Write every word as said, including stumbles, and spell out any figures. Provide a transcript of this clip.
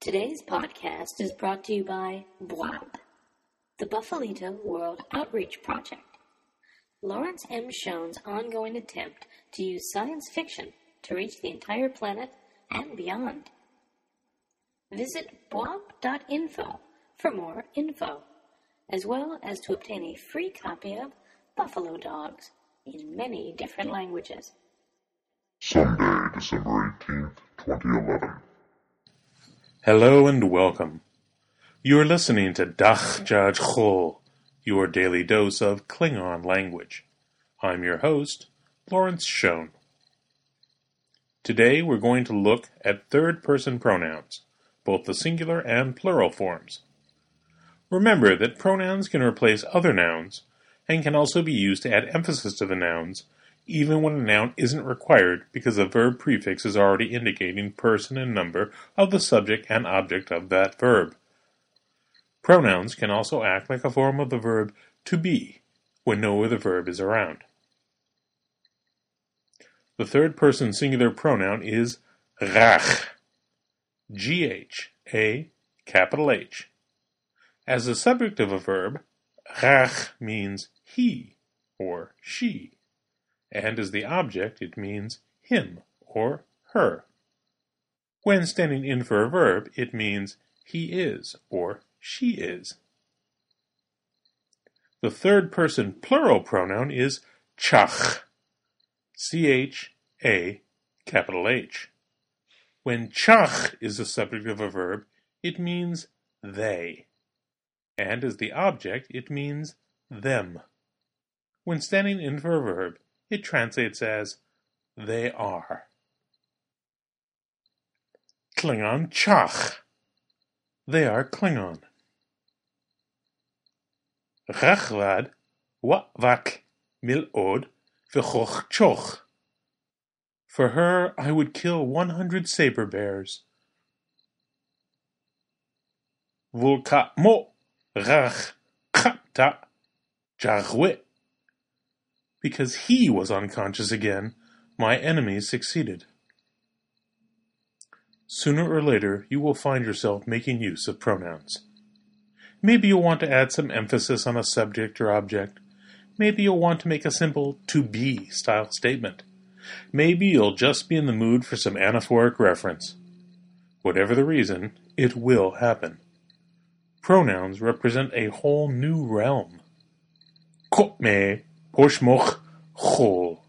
Today's podcast is brought to you by B W A P, the Buffalito World Outreach Project, Lawrence M. Schoen's ongoing attempt to use science fiction to reach the entire planet and beyond. Visit B W A P dot info for more info, as well as to obtain a free copy of Buffalo Dogs in many different languages. Sunday, December eighteenth, twenty eleven. Hello and welcome. You are listening to Dach Jaj Chol, your daily dose of Klingon language. I'm your host, Lawrence Schoen. Today we're going to look at third-person pronouns, both the singular and plural forms. Remember that pronouns can replace other nouns and can also be used to add emphasis to the nouns, even when a noun isn't required because the verb prefix is already indicating person and number of the subject and object of that verb. Pronouns can also act like a form of the verb to be when no other verb is around. The third person singular pronoun is Gach, G H A capital H. As the subject of a verb, Gach means he or she. And as the object, it means him or her. When standing in for a verb, it means he is or she is. The third person plural pronoun is Chach, C H A capital H. When Chach is the subject of a verb, it means they. And as the object, it means them. When standing in for a verb, it translates as, they are. Klingon Chach. They are Klingon. Rachvad Wa'vak Mil'od V'choch Choch. For her, I would kill one hundred saber bears. Vulka Mo Rach Chapta Jarwe. Because he was unconscious again, my enemies succeeded. Sooner or later, you will find yourself making use of pronouns. Maybe you'll want to add some emphasis on a subject or object. Maybe you'll want to make a simple to-be style statement. Maybe you'll just be in the mood for some anaphoric reference. Whatever the reason, it will happen. Pronouns represent a whole new realm. Kopme Poshmoch Chol.